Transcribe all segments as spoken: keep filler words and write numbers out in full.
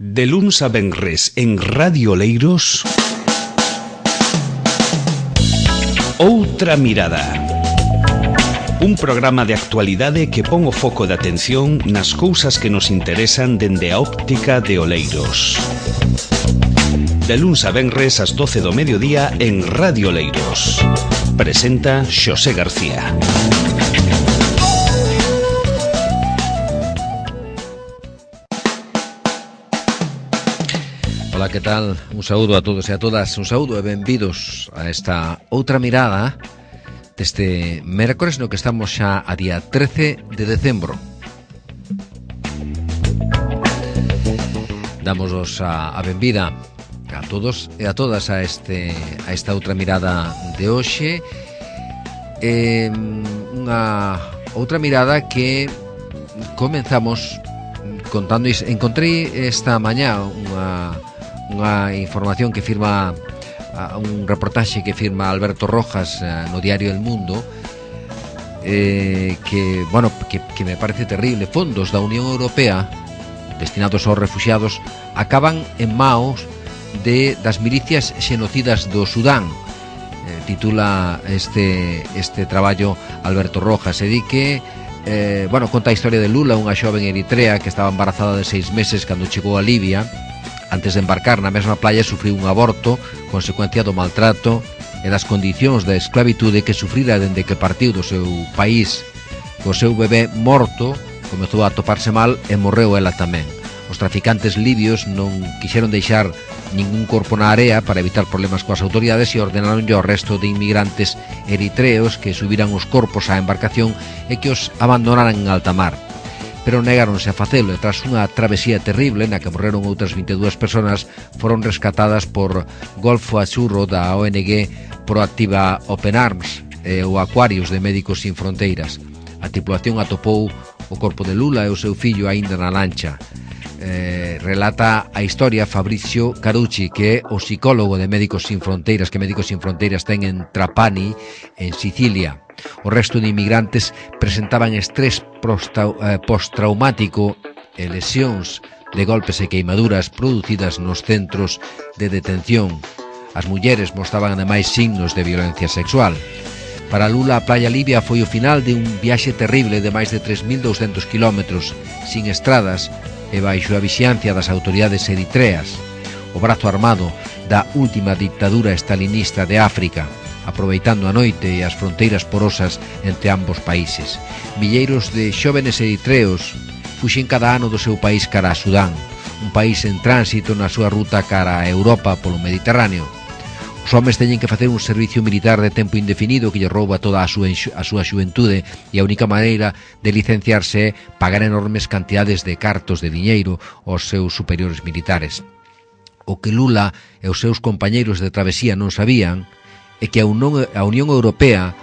De luns a venres en Radio Oleiros, Outra Mirada. Un programa de actualidade que pon o foco de atención nas cousas que nos interesan dende a óptica de Oleiros. De luns a venres ás doce do mediodía en Radio Oleiros. Presenta Xosé García. Ola, que tal? Un saúdo a todos e a todas. Un saúdo e benvidos a esta outra mirada deste mércores no que estamos xa a día trece de decembro. Damos a, a benvida a todos e a todas a este a esta outra mirada de hoxe. Eh, unha outra mirada que comenzamos contando. Encontrei esta mañá unha unha información que firma un reportaxe que firma Alberto Rojas no diario El Mundo, eh, que, bueno, que, que me parece terrible. Fondos da Unión Europea destinados aos refuxiados acaban en maos de das milicias xenocidas do Sudán. Eh, titula este este traballo Alberto Rojas, e di que eh, bueno, conta a historia de Lula, unha xoven eritrea que estaba embarazada de seis meses cando chegou a Libia. Antes de embarcar na mesma playa sufriu un aborto, consecuencia do maltrato e das condicións de esclavitude que sufrira dende que partiu do seu país. Co seu bebé morto, comezou a toparse mal e morreu ela tamén. Os traficantes libios non quixeron deixar ningún corpo na area para evitar problemas coas autoridades e ordenaron ao resto de inmigrantes eritreos que subiran os corpos á embarcación e que os abandonaran en alta mar. Pero negáronse a facelo e tras unha travesía terrible na que morreron outras vinte e dúas persoas, foron rescatadas por Golfo Azurro da O N G Proactiva Open Arms e o Aquarius de Médicos Sin Fronteiras. A tripulación atopou o corpo de Lula e o seu fillo aínda na lancha. Eh, relata a historia Fabrizio Carucci, que é o psicólogo de Médicos Sin Fronteiras, que Médicos Sin Fronteiras ten en Trapani, en Sicilia. O resto de inmigrantes presentaban estrés postraumático e lesións de golpes e queimaduras producidas nos centros de detención. As mulleres mostraban ademais signos de violencia sexual. Para Lula, a Playa Libia foi o final de un viaxe terrible de máis de tres mil douscentos kilómetros, sin estradas e baixo a vixiancia das autoridades eritreas, o brazo armado da última dictadura stalinista de África, aproveitando a noite e as fronteiras porosas entre ambos países. Milleiros de xóvenes eritreos fuxen cada ano do seu país cara a Sudán, un país en tránsito na súa ruta cara a Europa polo Mediterráneo. Os homes teñen que facer un servicio militar de tempo indefinido que lle rouba toda a súa, a súa xuventude, e a única maneira de licenciarse é pagar enormes cantidades de cartos de diñeiro aos seus superiores militares. O que Lula e os seus compañeiros de travesía non sabían é que a Unión, a Unión Europea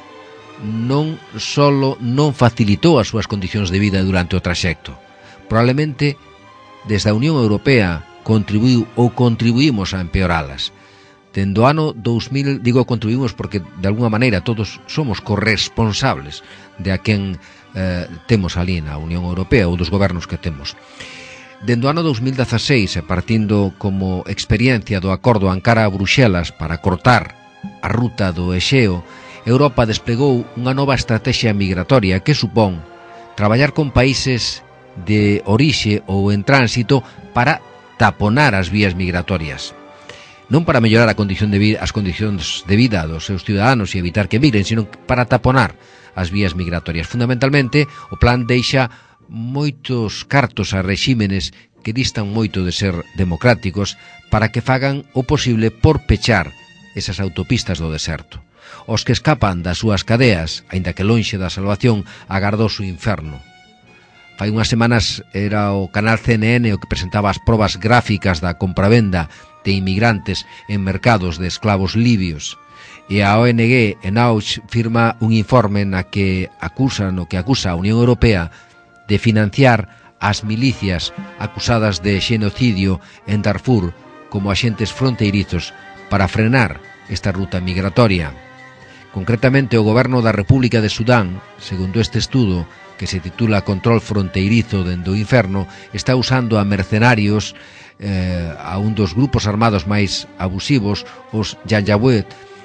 non solo non facilitou as súas condicións de vida durante o traxecto, probablemente desde a Unión Europea contribuiu ou contribuímos a empeoralas. Dende o ano dous mil, digo contribuímos porque de alguna maneira todos somos corresponsables de a quen eh, temos ali na Unión Europea ou dos gobernos que temos. Dende o ano dous mil dezaseis, e partindo como experiencia do acordo Ankara-Bruxelas para cortar a ruta do Exeo, Europa desplegou unha nova estrategia migratoria que supón traballar con países de orixe ou en tránsito para taponar as vías migratorias. Non para mellorar a condición de vida, as condicións de vida dos seus ciudadanos e evitar que migren, sino para taponar as vías migratorias. Fundamentalmente, o plan deixa moitos cartos a rexímenes que distan moito de ser democráticos para que fagan o posible por pechar esas autopistas do deserto. Os que escapan das súas cadeas, aínda que lonxe da salvación, agardou o inferno. Fai unhas semanas era o canal C N N o que presentaba as probas gráficas da compravenda de inmigrantes en mercados de esclavos libios, e a O N G Enauch firma un informe na que acusa, no que acusa a Unión Europea de financiar as milicias acusadas de xenocidio en Darfur como axentes fronteirizos para frenar esta ruta migratoria. Concretamente, o goberno da República de Sudán, segundo este estudo, que se titula Control fronteirizo dende o inferno, está usando a mercenarios, eh, a un dos grupos armados máis abusivos, os Janjaweed,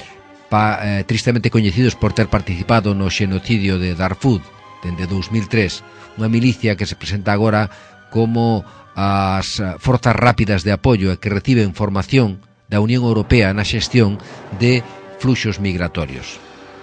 pa, eh, tristemente coñecidos por ter participado no xenocidio de Darfur dende dous mil tres, unha milicia que se presenta agora como as forzas rápidas de apoio e que reciben formación da Unión Europea na xestión de fluxos migratorios.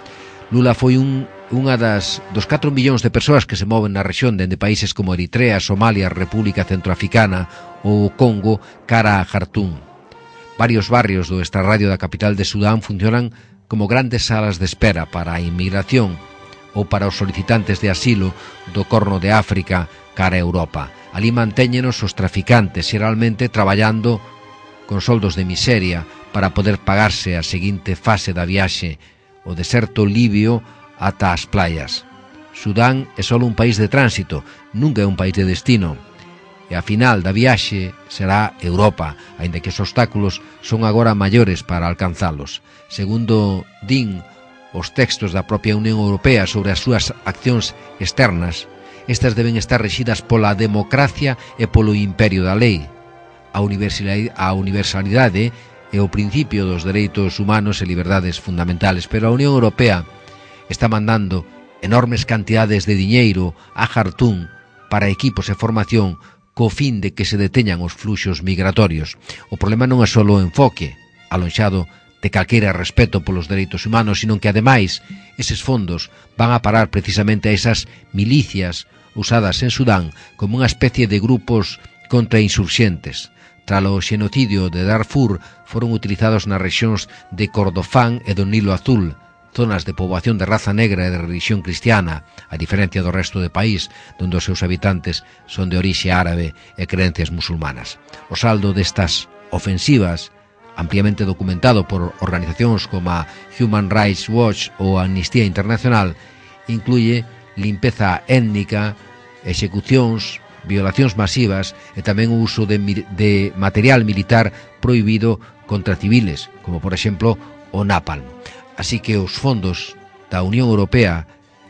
Lula foi un unha das dos catro millóns de persoas que se moven na rexión dende países como Eritrea, Somalia, República Centroafricana ou Congo cara a Jartum. Varios barrios do extrarradio da capital de Sudán funcionan como grandes salas de espera para a inmigración ou para os solicitantes de asilo do Corno de África cara a Europa. Ali mantéñenos os traficantes, xeralmente traballando con soldos de miseria para poder pagarse a seguinte fase da viaxe, o deserto libio ata as playas. Sudán é só un país de tránsito, nunca é un país de destino. E a final da viaxe será Europa, aínda que os obstáculos son agora maiores para alcanzalos. Segundo din os textos da propia Unión Europea sobre as súas accións externas, estas deben estar rexidas pola democracia e polo imperio da lei. A universalidade, a universalidade é o principio dos dereitos humanos e liberdades fundamentales, pero a Unión Europea está mandando enormes cantidades de diñeiro a Jartum para equipos e formación co fin de que se deteñan os fluxos migratorios. O problema non é só o enfoque, alonxado de calquera respeto polos dereitos humanos, sino que, ademais, eses fondos van a parar precisamente a esas milicias usadas en Sudán como unha especie de grupos contrainsurxentes. Tralo xenocidio de Darfur foron utilizados nas rexións de Kordofán e do Nilo Azul, zonas de poboación de raza negra e de religión cristiana, a diferencia do resto do país, onde os seus habitantes son de orixe árabe e creencias musulmanas. O saldo destas ofensivas, ampliamente documentado por organizacións como a Human Rights Watch ou a Amnistía Internacional, incluye limpeza étnica, execucións, violacións masivas e tamén o uso de, de material militar prohibido contra civiles, como por exemplo o napalm. Así que os fondos da Unión Europea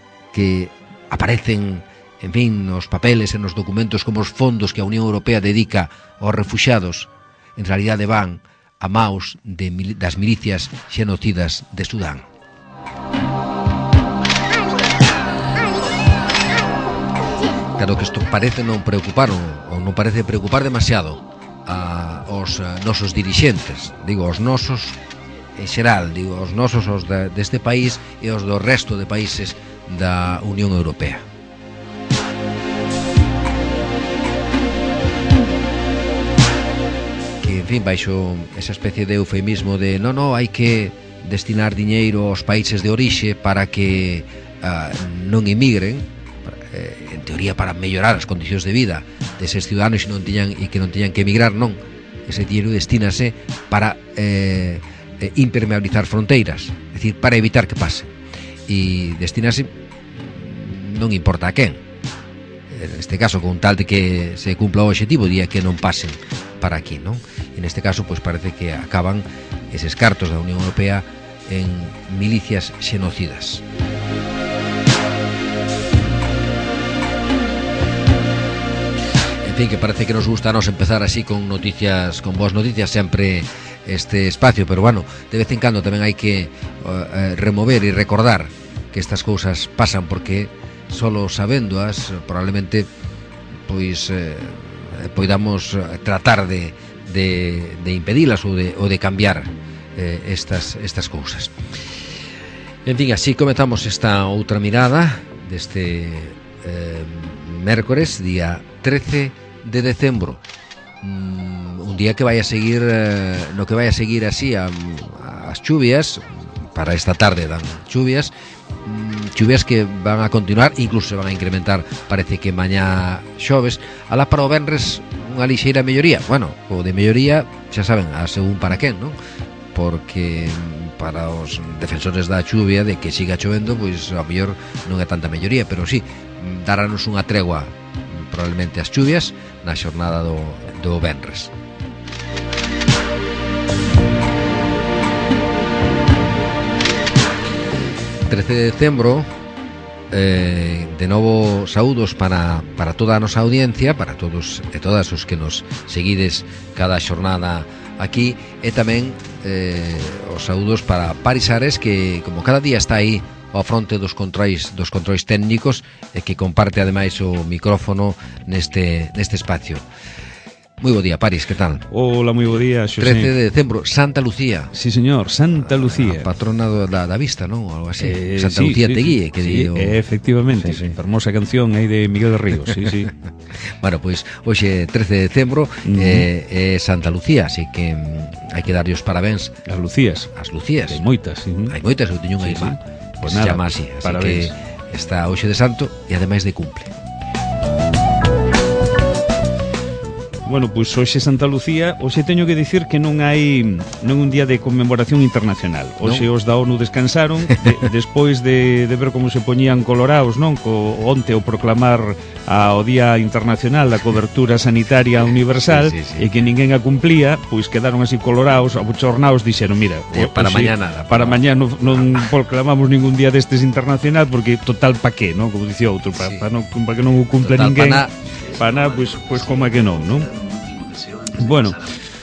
que aparecen, en fin, nos papeles e nos documentos como os fondos que a Unión Europea dedica aos refuxiados, en realidade van a maus de, das milicias xenocidas de Sudán. Claro que isto parece non preocupar ou non parece preocupar demasiado a, aos a, nosos dirixentes, digo, aos nosos en xeral, digo, os nosos, os de, deste país e os do resto de países da Unión Europea. Que, en fin, baixo esa especie de eufemismo de non, non, hai que destinar diñeiro aos países de orixe para que uh, non emigren, eh, en teoría para mellorar as condicións de vida deses ciudadanos e, non tiñan, e que non tiñan que emigrar, non. Ese diñeiro destínase para eh, impermeabilizar fronteiras, é dicir, para evitar que pase, e destinase non importa a quen, neste caso con tal de que se cumpla o obxectivo, día que non pasen para aquí, non? En este caso, pois parece que acaban eses cartos da Unión Europea en milicias xenocidas. En fin, que parece que nos gusta a nos empezar así con noticias, con boas noticias sempre este espacio, pero bueno, de vez en cando tamén hai que uh, remover e recordar que estas cousas pasan, porque solo sabéndoas probablemente pois eh, poidamos tratar de, de, de impedilas ou de, ou de cambiar eh, estas, estas cousas. En fin, así comezamos esta outra mirada deste eh, mércores, día trece de decembro, un día que vai a seguir eh, no que vai a seguir así a, a, as chuvias. Para esta tarde dan chuvias, chuvias que van a continuar, incluso se van a incrementar, parece que mañá xoves. Alá para o venres unha lixeira melloría, bueno, o de melloría xa saben, a según para quen, non? Porque para os defensores da chuvia, de que siga chovendo, pois a mellor non é tanta melloría, pero sí, darános unha tregua probablemente as chuvias na xornada do, do venres. trece de decembro eh, de novo saúdos para, para toda a nosa audiencia, para todos e todas os que nos seguides cada xornada aquí, e tamén eh, os saúdos para Paris Ares, que como cada día está aí ao fronte dos controis dos controis técnicos e que comparte ademais o micrófono neste neste espacio. Moi bo día, Paris, que tal? Hola, moi bo día, Xosé. trece de decembro, Santa Lucía. Sí, señor, Santa Lucía. A patrona da, da vista, non? Algo así. Eh, Santa sí, Lucía sí, Teguíe, sí, que sí, digo... eh, efectivamente, sí, sí. Hermosa canción aí de Miguel de Ríos, sí, sí. Bueno, pois pues, hoxe trece de decembro uh-huh. é eh, eh, Santa Lucía, así que mm, hai que darlle os parabéns. As Lucías. As Lucías. Hai moitas, sí. Hai moitas, eu teño unha sí, irmá. Sí. Pues se nada, chama así, así parabéns. Que está hoxe de santo e ademais de cumple. Bueno, pois pues, hoxe Santa Lucía, hoxe teño que dicir que non hai non un día de conmemoración internacional. Hoxe non. Os da ONU descansaron de, despois de, de ver como se poñían colorados, non? Co, onte o proclamar a, o Día Internacional da Cobertura Sanitaria Universal, sí, sí, sí. E que ninguén a cumplía, pois quedaron así colorados, abochornados, dixeron, mira, eh, para mañá nada. Para, para mañá non, non proclamamos ningún día destes internacional porque total pa qué, non? Como dicía outro, para sí. pa, non, pa que non o cumple total, ninguén. Pa na... Pa na, pois, pois como é que non, non? Bueno,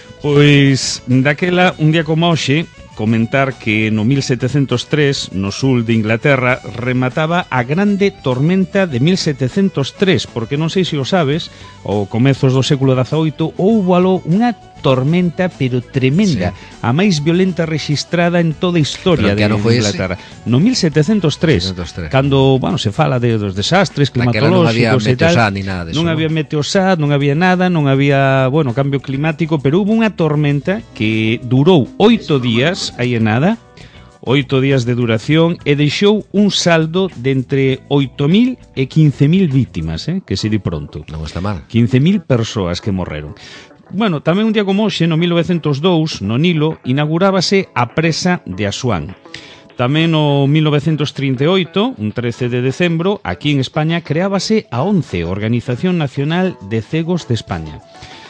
pois daquela, un día como hoxe, comentar que no mil setecentos tres, no sul de Inglaterra, remataba a grande tormenta de mil setecentos tres, porque non sei se o sabes, ao comezos do século dezaoito, houbo aló unha tormenta, pero tremenda, sí. A máis violenta rexistrada en toda a historia de Inglaterra. No mil setecentos tres, cando, bueno, se fala de dos desastres climatolóxicos e tal, non había meteosat, non había nada, non había, bueno, cambio climático, pero hubo unha tormenta que durou oito días, aí é nada, oito días de duración, e deixou un saldo de entre oito mil e quince mil vítimas, eh, que se di pronto. Non está mal. quince mil persoas que morreron. Bueno, tamén un día como hoxe, no mil novecentos dous, no Nilo, inaugurábase a presa de Asuán. Tamén no mil novecentos trinta e oito, un trece de decembro, aquí en España, creábase a ONCE, Organización Nacional de Cegos de España.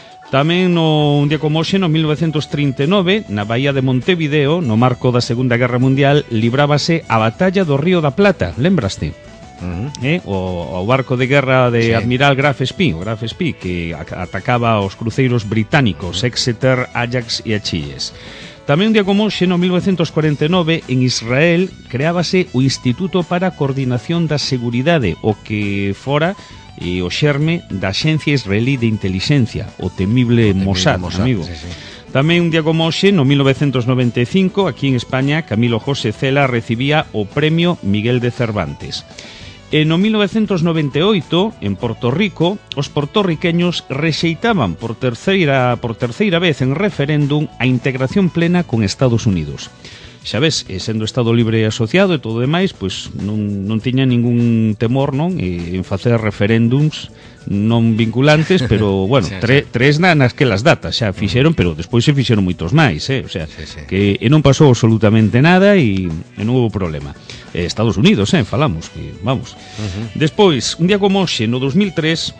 Tamén no un día como hoxe, no mil novecentos trinta e nove, na Baía de Montevideo, no marco da Segunda Guerra Mundial, librábase a Batalla do Río da Plata, lembraste? Uh-huh. eh, o, o barco de guerra de sí. Admiral Graf Spee, o Graf Spee, que a, atacaba aos cruceiros británicos, uh-huh. Exeter, Ajax e Achilles. Tamén un día como hoxe, no mil novecentos cuarenta e nove, en Israel, creábase o Instituto para a Coordinación da Seguridade, o que fora e o xerme da Axencia Israelí de Intelixencia, o temible, o temible Mossad, Mossad, amigo. Sí, sí. Tamén un día como hoxe, no mil novecentos noventa e cinco, aquí en España, Camilo José Cela recibía o Premio Miguel de Cervantes. E no mil novecentos noventa e oito, en Porto Rico, os portorriqueños rexeitaban por terceira, por terceira vez en referéndum a integración plena con Estados Unidos. Xa ves, sendo Estado libre e asociado e todo demais, pois non, non tiña ningún temor, non, en facer referéndums non vinculantes, pero, bueno, sí, tre, sí. tres na, nasquelas datas xa fixeron, pero despois se fixeron moitos máis, eh? O sea, sí, sí. que e non pasou absolutamente nada e, e non houve problema. Eh, Estados Unidos, eh, falamos, que, vamos. Uh-huh. Despois, un día como hoxe, no dos mil tres,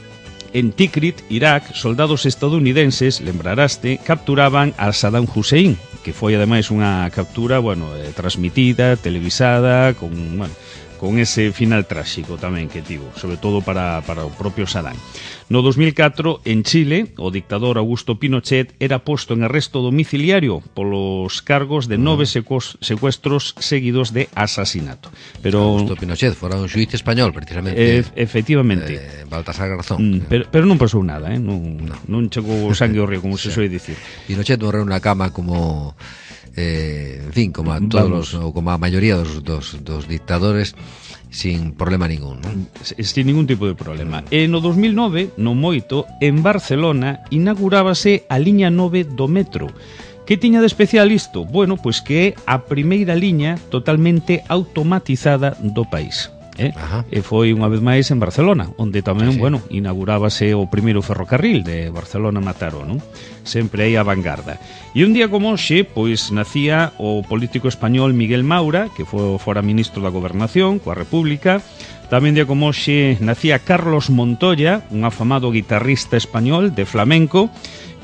en Tikrit, Irak, soldados estadounidenses, lembraraste, capturaban a Saddam Hussein, que foi ademais unha captura, bueno, eh, transmitida, televisada, con, bueno, con ese final tráxico tamén que tivo, sobre todo para, para o propio Saddam. No dos mil catro, en Chile, o dictador Augusto Pinochet era posto en arresto domiciliario polos cargos de nove secuestros seguidos de asasinato. Pero Augusto Pinochet fora un xuíz español, precisamente. E, efectivamente. Eh, Baltasar Garzón. Mm, pero, pero non pasou nada, eh? non, no. non chegou o sangue ao río, como se sí. soe dicir. Pinochet morreu na cama como... Eh, en fin, como a todos los, ou como a maioría dos, dos, dos dictadores, sin problema ningún, non? Sin ningún tipo de problema. E no dos mil nove, non moito, en Barcelona inaugurábase a liña nove do metro. Que tiña de especial isto? Bueno, pois que é a primeira liña totalmente automatizada do país. Eh? E foi unha vez máis en Barcelona, onde tamén, sí, sí. bueno, inaugurábase o primeiro ferrocarril de Barcelona-Mataró, non? Sempre aí a vanguarda. E un día como hoxe, pois nacía o político español Miguel Maura, que foi fora ministro da Gobernación coa República. Tamén día como hoxe nacía Carlos Montoya, un afamado guitarrista español de flamenco,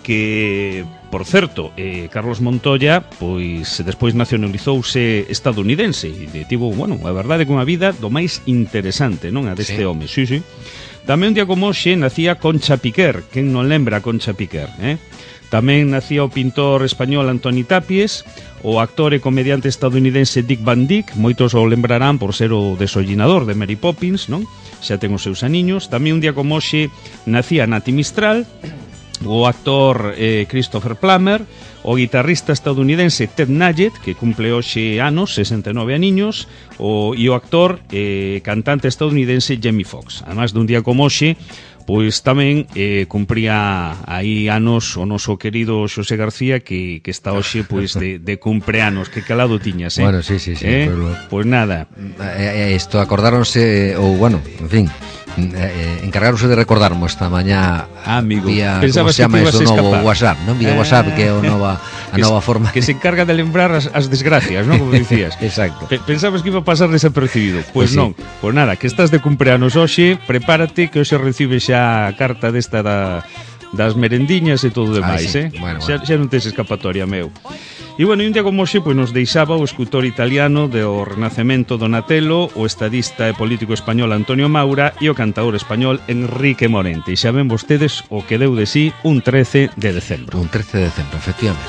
que, por certo, eh, Carlos Montoya, pois, despois nacionalizouse estadounidense e tivo, bueno, a verdade, unha vida do máis interesante, non? A deste sí. home, sí, sí. Tamén un día como hoxe nacía Concha Piquer, quen non lembra a Concha Piquer, eh? Tamén nacía o pintor español Antoni Tapies, o actor e comediante estadounidense Dick Van Dyke, moitos o lembrarán por ser o desollinador de Mary Poppins, non? Xa ten os seus aniños. Tamén un día como hoxe nacía Nati Mistral, o actor eh, Christopher Plummer, o guitarrista estadounidense Ted Nugent, que cumple hoxe anos, sesenta e nove aniños, o, e o actor eh, cantante estadounidense Jamie Foxx. Además dun día como hoxe, pois tamén eh, cumpría aí anos o noso querido Xosé García, que, que está hoxe pois de, de cumpleanos. Que calado tiñas, eh? Bueno, sí, sí, sí. Eh? Pues, pois nada. Eh, isto acordáronse, ou, bueno, en fin, eh, encargaronse de recordarmo esta mañá. Ah, amigo, vía, pensabas se chama que te ibas eso, a novo escapar. WhatsApp, non? Vía Ah, WhatsApp, que é a nova, a que nova se, forma. que se encarga de lembrar as, as desgracias, non? Como dicías. Exacto. Pe- Pensabas que iba a pasar desapercibido. Pues Pois sí. non. Pois nada, que estás de cumpleanos hoxe, prepárate que hoxe recibe xa a carta desta da, das merendiñas e todo o demais, sí. eh? Bueno, xa, bueno. xa non tes escapatoria, meu. E bueno, e un día como hoxe, pois nos deixaba o escultor italiano do Renacemento Donatello, o estadista e político español Antonio Maura e o cantador español Enrique Morente. E xa ven vostedes o que deu de sí un trece de decembro. Un trece de decembro, efectivamente.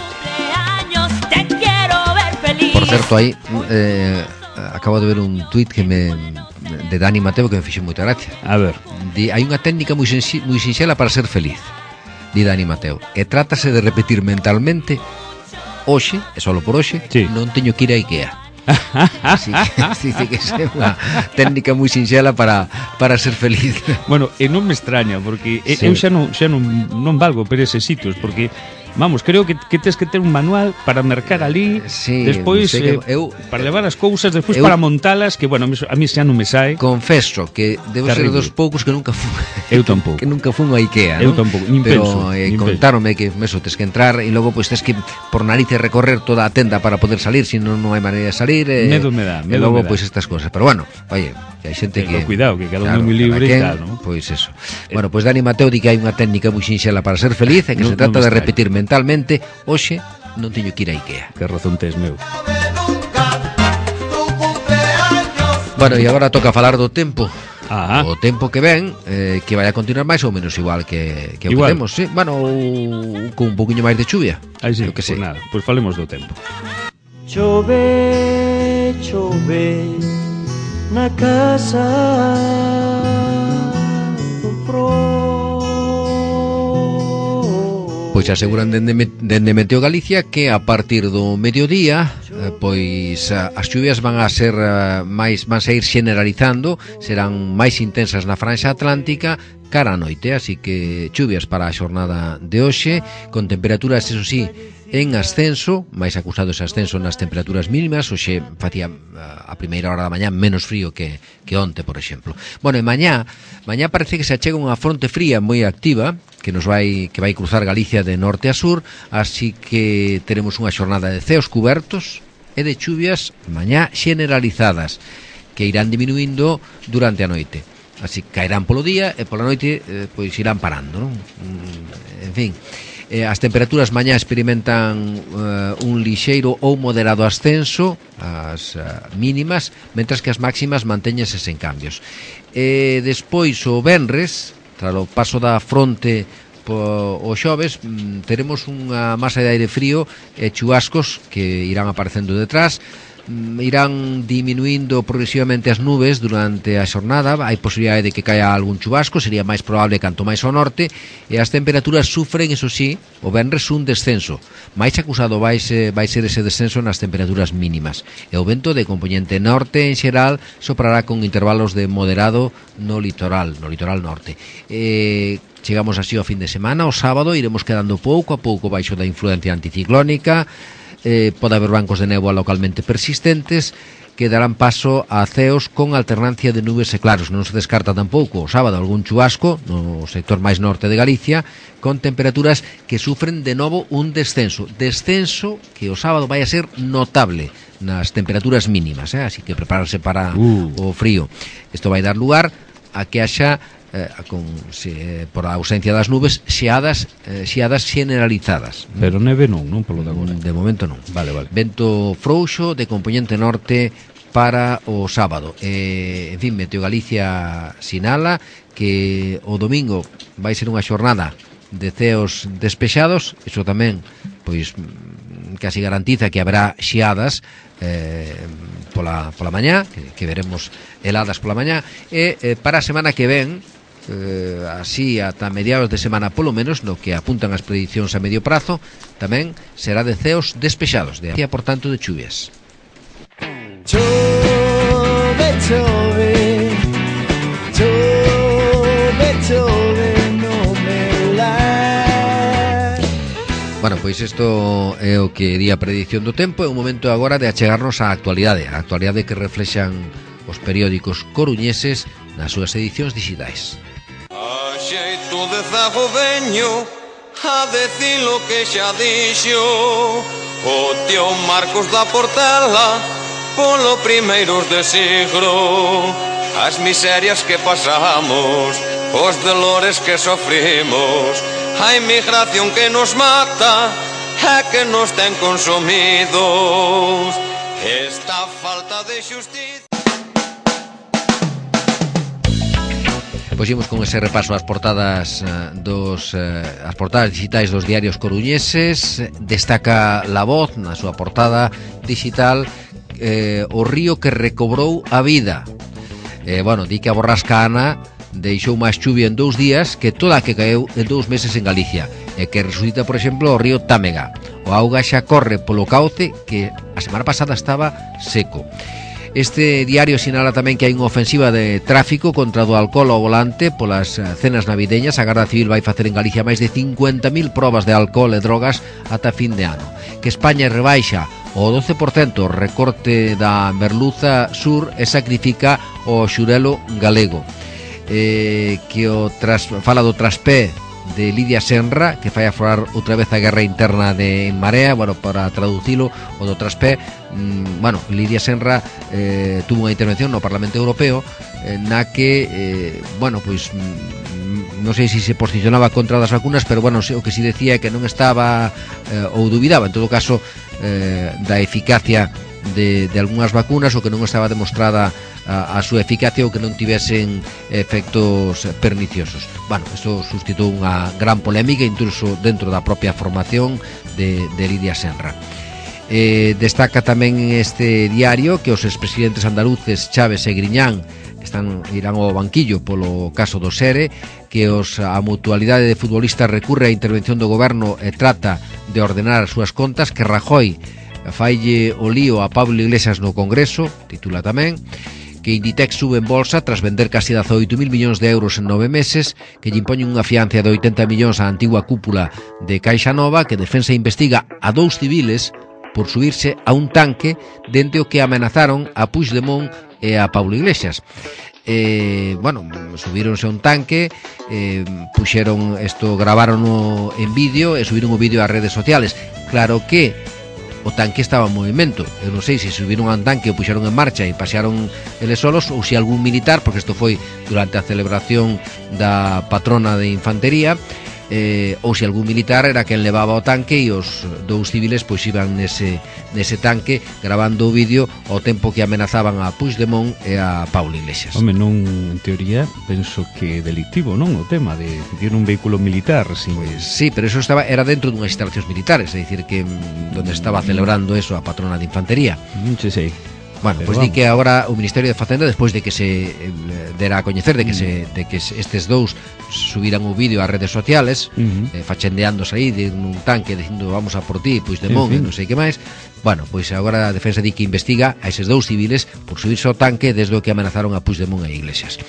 Te quiero ver feliz. Por certo, aí eh, acabo de ver un tuit que me de Dani Mateo que me fixo moita gracia. A ver. Di, hai unha técnica moi, sensi, moi sinxela para ser feliz, di Dani Mateo, e trátase de repetir mentalmente: hoxe, e solo por hoxe, sí, non teño que ir a IKEA. Así que, así que é unha técnica moi sinxela para, para ser feliz. Bueno, e non me extraña, porque Sí. eu xa non, xa non, non valgo per eses sitios, porque vamos, creo que, que tes que ter un manual para mercar ali, Sí, despois sei que eh, eu- para levar as cousas, despois eu- para montalas, que bueno, a mí, a mí xa non me sae. Confeso que debo ser Terrible. dos poucos que nunca fun Eu tampouco. que nunca fun a IKEA, Eu non? tampouco, nin Pero penso, eh, nin contáronme que meso tes que entrar e logo pois tes que por narices recorrer toda a tenda para poder salir, si non non hai maneira de salir. Eh, Medo me dá, e medo logo me dá. pois estas cosas. Pero bueno, oye, que hai xente Pero que cuidado, que cada un é moi cada libre e quen, tal, non? Pois eso. Bueno, pois Dani Mateo di que hai unha técnica moi sinxela para ser feliz e que Non- se trata non me de extraña. repetir mentalmente: hoxe non teño que ir a IKEA. Que razón tes, meu. Bueno, e agora toca falar do tempo. Ah, O tempo que ven, eh, que vai a continuar máis ou menos igual que, que o que Igual. temos, sí? Bueno, ou con un poquinho máis de chuvia. aí sí, Eu que pois sei. nada, pois falemos do tempo. Chove, chove na casa do pro. Pois aseguran dende, Me- dende Meteo Galicia que a partir do mediodía eh, pois a- as chuvias van a ser eh, máis van a ir generalizando, serán máis intensas na franxa atlántica cara a noite, así que chuvias para a xornada de hoxe, con temperaturas, eso sí, en ascenso, máis acusado ese ascenso nas temperaturas mínimas. Hoxe facía a primeira hora da mañá menos frío que, que onte, por exemplo. Bueno, e mañá, mañá parece que se achega unha fronte fría moi activa que nos vai que vai cruzar Galicia de norte a sur, así que teremos unha xornada de ceos cubertos e de chuvias mañá generalizadas que irán diminuindo durante a noite. Así que caerán polo día e pola noite eh, pois irán parando, non? Mm, en fin, eh, as temperaturas mañá experimentan eh, un lixeiro ou moderado ascenso as eh, mínimas, mentras que as máximas mantéñense sen cambios. E despois o venres, tras o paso da fronte po, o xoves, mm, teremos unha masa de aire frío e chubascos que irán aparecendo detrás. Irán diminuindo progresivamente as nubes durante a xornada. Hai posibilidade de que caia algún chubasco, sería máis probable canto máis ao norte, e as temperaturas sufren, eso sí, o venres un descenso. Máis acusado vai ser, vai ser ese descenso nas temperaturas mínimas, e o vento de componente norte en xeral soprará con intervalos de moderado no litoral, no litoral norte. E chegamos así ao fin de semana. O sábado iremos quedando pouco a pouco baixo da influencia anticiclónica. Eh, pode haber bancos de néboa localmente persistentes que darán paso a ceos con alternancia de nubes e claros. Non se descarta tampouco o sábado algún chubasco no sector máis norte de Galicia, con temperaturas que sufren de novo un descenso. Descenso que o sábado vai a ser notable nas temperaturas mínimas, eh? Así que prepararse para Uh. o frío. Isto vai dar lugar a que haxa eh, con, si, eh, por a ausencia das nubes, xeadas, eh, xeadas generalizadas. Pero neve non, non polo de agora. De momento non. Vale, vale. Vento frouxo de componente norte para o sábado. Eh, en fin, Meteo Galicia sinala que o domingo vai ser unha xornada de ceos despexados. Iso tamén, pois, casi garantiza que haberá xeadas eh, pola, pola mañá, que, que veremos heladas pola mañá, e eh, para a semana que ven, eh, así ata mediados de semana polo menos, no que apuntan as predicións a medio prazo, tamén será de ceos despexados, de aquí, por tanto, de chuvias. Chove, chove, chove, chove, no me la. Bueno, pois isto é o que di a predición do tempo. É un momento agora de achegarnos á actualidade, a actualidade que reflexan os periódicos coruñeses nas súas edicións digitais. A xeito de zago veño a decir lo que xa dixo o tío Marcos da Portela polo primeiros de siglo. As miserias que pasamos, os dolores que sofrimos, a inmigración que nos mata e que nos ten consumidos, esta falta de xustiza. Pois imos con ese repaso ás portadas dos eh, as portadas digitais dos diarios coruñeses. Destaca La Voz na súa portada digital eh, o río que recobrou a vida. Eh, bueno, di que a borrasca Ana deixou máis chuvia en dous días que toda a que caeu en dous meses en Galicia, e que resucita, por exemplo, o río Támega. O auga xa corre polo cauce que a semana pasada estaba seco. Este diario sinala tamén que hai unha ofensiva de tráfico contra o alcohol ao volante polas cenas navideñas. A Garda Civil vai facer en Galicia máis de cincuenta mil probas de alcohol e drogas ata fin de ano. Que España rebaixa o doce por cento recorte da merluza sur e sacrifica o xurelo galego. Eh, que o tras, fala do traspé de Lidia Senra, que fai aflorar outra vez a guerra interna de En Marea. Bueno, para traducilo, o do traspé, mmm, bueno, Lidia Senra eh, tuvo unha intervención no Parlamento Europeo eh, na que, eh, bueno, pois mm, non sei se se posicionaba contra das vacunas, pero bueno, o que si decía é que non estaba eh, ou dubidaba, en todo caso, eh, da eficacia de, de algunhas vacunas, ou que non estaba demostrada a, a súa eficacia, ou que non tivesen efectos perniciosos. Bueno, isto suscitou unha gran polémica incluso dentro da propia formación de, de Lidia Senra. Eh, destaca tamén este diario que os expresidentes andaluces Chaves e Griñán están irán ao banquillo polo caso do Sere, que os, a mutualidade de futbolistas recurre á intervención do goberno e trata de ordenar as súas contas, que Rajoy faille o lío a Pablo Iglesias no Congreso, titula tamén, que Inditex sube en bolsa tras vender casi dezoito mil millóns de euros en nove meses, que lle impoñen unha fianza de oitenta millóns á antigua cúpula de Caixa Nova, que Defensa investiga a dous civiles por subirse a un tanque dende o que amenazaron a Puigdemont e a Pablo Iglesias. Eh, bueno, subíronse a un tanque, eh, puxeron isto, gravárono en vídeo e subiron o vídeo ás redes sociales. Claro que o tanque estaba en movimento. Eu non sei se subiron a un tanque ou puxeron en marcha e pasearon eles solos, ou se algún militar, porque isto foi durante a celebración da patrona de infantería, eh, ou se algún militar era quen levaba o tanque e os dous civiles pois iban nese, nese tanque gravando o vídeo ao tempo que amenazaban a Puigdemont e a Pablo Iglesias. Home, non, en teoría, penso que delictivo, non? O tema de ir un vehículo militar sin... Pues sí, pero eso estaba era dentro dunhas instalacións militares, é dicir que donde estaba celebrando eso a patrona de infantería. Non sei sei. Bueno, pois pues di que agora o Ministerio de Facenda, despois de que se eh, dera a coñecer de que se de que estes dous subiran o vídeo ás redes sociales, uh-huh. eh, fachendeándose aí de un tanque dicindo vamos a por ti, Puigdemont, en fin. E non sei que máis. Bueno, pois pues agora a Defensa di que investiga a eses dous civiles por subirse ao tanque desde o que amenazaron a Puigdemont e Iglesias.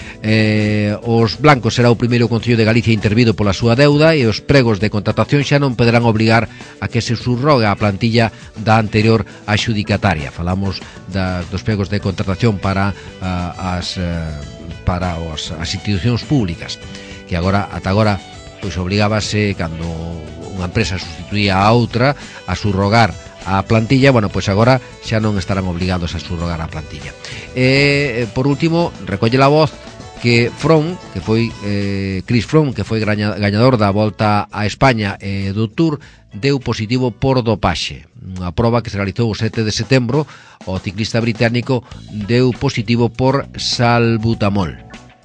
Eh, os blancos será o primeiro Concello de Galicia intervido pola súa deuda, e os pregos de contratación xa non poderán obrigar a que se subrogue a plantilla da anterior adxudicataria. Falamos da, dos pregos de contratación para uh, as uh, para os, as institucións públicas, que agora ata agora pois obrigábase cando unha empresa sustituía a outra a subrogar a plantilla. Bueno, pois agora xa non estarán obrigados a subrogar a plantilla. E, por último, recolle La Voz porque Froome, que foi eh, Chris Froome, que foi gaña, gañador da Volta a España e eh, do Tour, deu positivo por dopaxe. Unha proba que se realizou o sete de setembro, o ciclista británico deu positivo por salbutamol.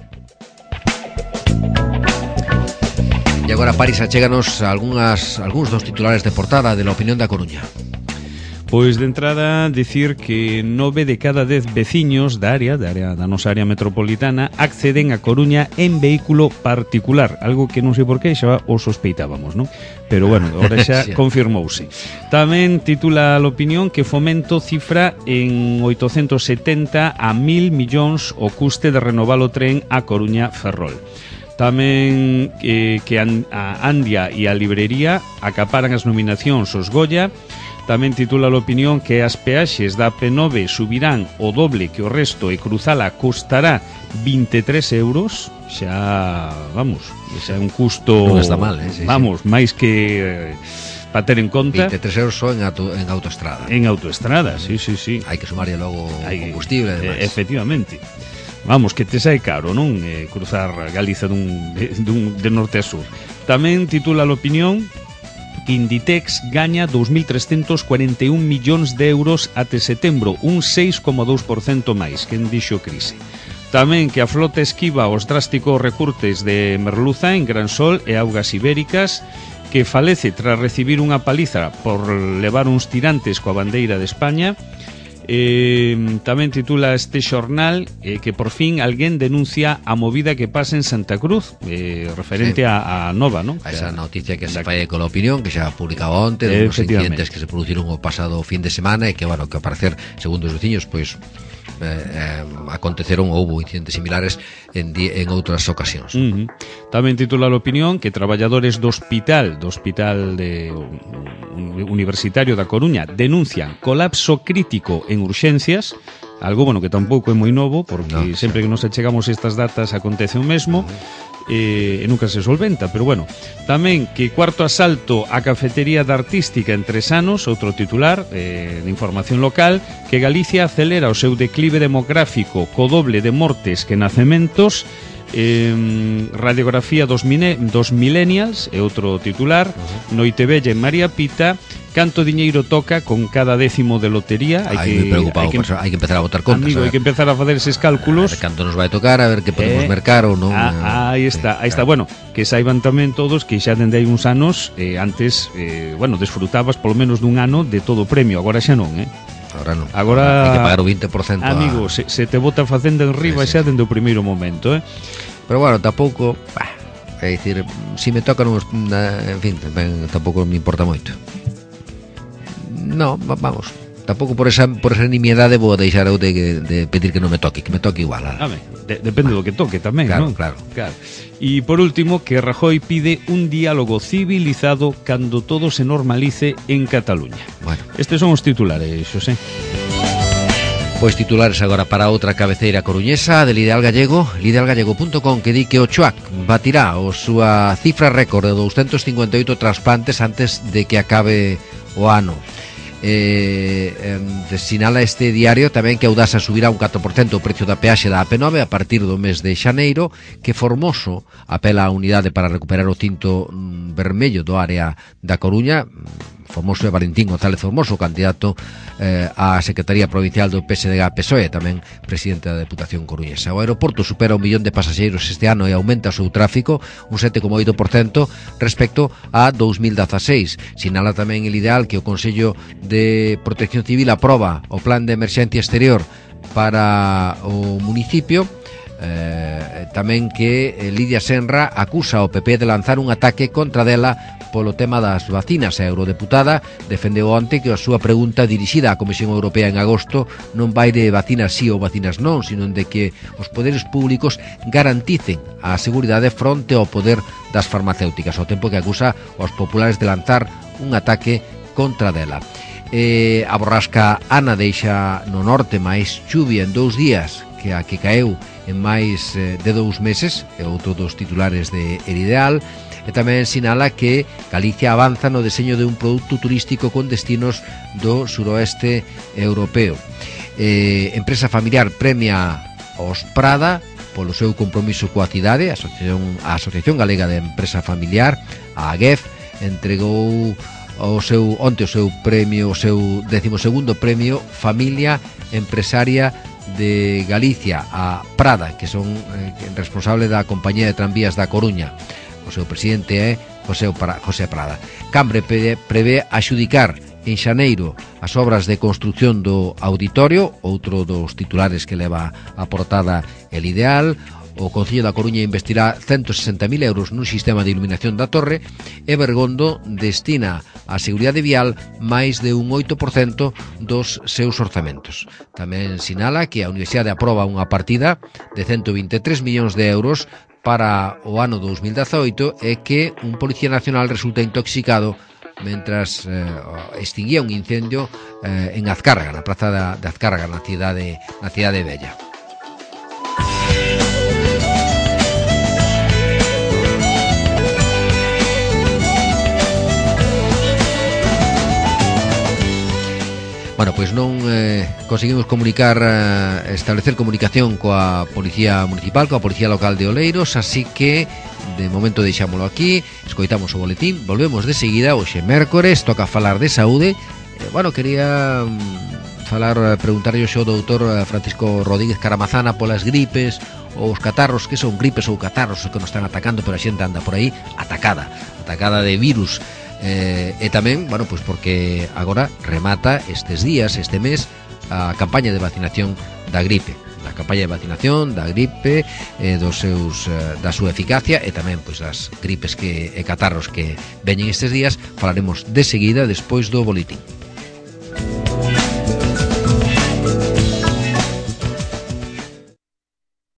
E agora, Paris, achéganos algunhas, algúns dos titulares de portada de La Opinión da Coruña. Pois de entrada dicir que nove de cada dez veciños da área, da área da nosa área metropolitana, acceden a Coruña en vehículo particular, algo que non sei por que xa o sospeitábamos, non? Pero bueno, ahora xa sí. confirmouse. Tamén titula a opinión que Fomento cifra en oitocentos setenta a mil millóns o custe de renovar o tren a Coruña-Ferrol. Tamén eh, que a Andia e a Librería acaparan as nominacións os Goya. Tamén titula a opinión que as peaxes da P nove subirán o doble que o resto e cruzala costará vinte e tres euros. Xa, vamos, xa é un custo... Non está mal, eh? Sí, vamos, sí. máis que... Eh, para ter en conta... vinte e tres euros só en, auto, en autoestrada. En autoestrada, sí, sí, sí. Hai que sumarle logo Hai, combustible e demais. Eh, efectivamente. Vamos, que te sai caro, non? Eh, cruzar Galiza dun, de, dun, de norte a sur. Tamén titula a opinión que Inditex gaña dous mil trescentos cuarenta e un millóns de euros até setembro, un seis coma dous por cento máis, que en dixo crise. Tamén que a flota esquiva os drásticos recurtes de merluza en Gran Sol e augas ibéricas, que falece tras recibir unha paliza por levar uns tirantes coa bandeira de España. Eh, tamén titula este xornal eh, que por fin alguén denuncia a movida que pasa en Santa Cruz, eh, referente sí. a, a Nova, ¿no? A esa noticia que se fai con La Opinión, que xa publicaba onte, de unos incidentes que se produciron o pasado fin de semana e que, bueno, que ao parecer, segundo os veciños, pois eh, eh, aconteceron ou houve incidentes similares en, en outras ocasións. Uh -huh. Tamén titula a opinión que traballadores do hospital do hospital de um, universitario da Coruña denuncian colapso crítico en urxencias, algo, bueno, que tampouco é moi novo, porque no, sempre sí. que nos achegamos estas datas acontece o mesmo. Uh -huh. E, e nunca se solventa, pero bueno. Tamén que cuarto asalto á cafetería da Artística en tres anos, outro titular eh, de información local, que Galicia acelera o seu declive demográfico co doble de mortes que nacementos. Eh, radiografía dos, mine, dos millennials é outro titular. uh-huh. Noitevella en María Pita. Canto diñeiro toca con cada décimo de lotería? Hai que, hai que, hai que empezar a botar contas. Amigo, hai que empezar a facer eses cálculos. A ver canto nos vai tocar, a ver que podemos eh, mercar ou non. Ah, aí está, aí está. Bueno, que saiban tamén todos que xa dende hai uns anos eh, antes, eh, bueno, desfrutabas polo menos dun ano de todo o premio, agora xa non, eh? Agora non. Agora hai que pagar o vinte por cento. Amigo, a... se, se te bota facendo en riba sí, sí. xa dende o primeiro momento, eh? Pero bueno, tampouco, bah, é dicir, si me tocan uns, en fin, ben, tampouco me importa moito. No, vamos, tampouco por esa por esa nimiedade vou deixar eu de, de pedir que non me toque, que me toque igual. A ver, de, depende do que toque tamén, claro, non? Claro, claro. E por último, que Rajoy pide un diálogo civilizado cando todo se normalice en Cataluña. Bueno, estes son os titulares, Xosé. Pois titulares agora para outra cabeceira coruñesa del Ideal Gallego, ideal gallego punto com, que di que o Chuac batirá o súa cifra récord de doscientos cincuenta e oito trasplantes antes de que acabe o ano. Eh, eh, sinala este diario tamén que Audasa subirá un catro por cento o precio da peaxe da A P nove a partir do mes de xaneiro, que Formoso apela a unidade para recuperar o tinto mm, vermello do área da Coruña. Formoso é Valentín González Formoso, candidato eh, á Secretaría Provincial do P S D G P S O E, tamén presidente da Deputación Coruñesa. O aeroporto supera un millón de pasaxeiros este ano e aumenta o seu tráfico un sete coma oito por cento respecto a dous mil dezaseis. Sinala tamén el Ideal que o Consello de Protección Civil aproba o plan de emerxencia exterior para o municipio. Eh, tamén que Lidia Senra acusa ao P P de lanzar un ataque contra dela polo tema das vacinas. A eurodeputada defendeu onte que a súa pregunta dirixida á Comisión Europea en agosto non vai de vacinas sí ou vacinas non, sino de que os poderes públicos garanticen a seguridade fronte ao poder das farmacéuticas, ao tempo que acusa aos populares de lanzar un ataque contra dela. Eh, a borrasca Ana deixa no norte máis chuvia en dous días que a que caeu en máis de dous meses, é outro dos titulares de El Ideal. E tamén sinala que Galicia avanza no deseño de un produto turístico con destinos do suroeste europeo. Eh, empresa familiar premia os Prada polo seu compromiso coa cidade. A Asociación, a Asociación Galega de Empresa Familiar, a AGEF, entregou o seu onte o seu premio, o seu décimo segundo premio Familia Empresaria de Galicia a Prada, que son eh, responsable da compañía de tranvías da Coruña. O seu presidente é José, José Prada. Cambre prevé axudicar en xaneiro as obras de construcción do auditorio, outro dos titulares que leva a portada El Ideal. O Concello da Coruña investirá ciento sesenta mil euros nun sistema de iluminación da torre e Bergondo destina á seguridade vial máis de un oito por cento dos seus orzamentos. Tamén sinala que a Universidade aproba unha partida de ciento vinte e tres millóns de euros para o ano dous mil dezaoito e que un policía nacional resulta intoxicado mentras eh, extinguía un incendio eh, en Azcárraga, na praza da, de Azcárraga, na cidade, na cidade Bella. Bueno, pois non eh, conseguimos comunicar, eh, establecer comunicación coa Policía Municipal, coa Policía Local de Oleiros, así que de momento deixámolo aquí, escoitamos o boletín, volvemos de seguida, hoxe mércores, toca falar de saúde. Eh, bueno, quería mm, falar, preguntarlle ao doutor Francisco Rodríguez Caramazana polas gripes ou os catarros, que son gripes ou catarros que nos están atacando, pero a xente anda por aí atacada, atacada de virus. Eh, e tamén, bueno, pois porque agora remata estes días, este mes, a campaña de vacinación da gripe, a campaña de vacinación da gripe, eh, dos seus, eh, da súa eficacia e tamén pois das gripes que, e catarros que veñen estes días. Falaremos de seguida despois do boletín.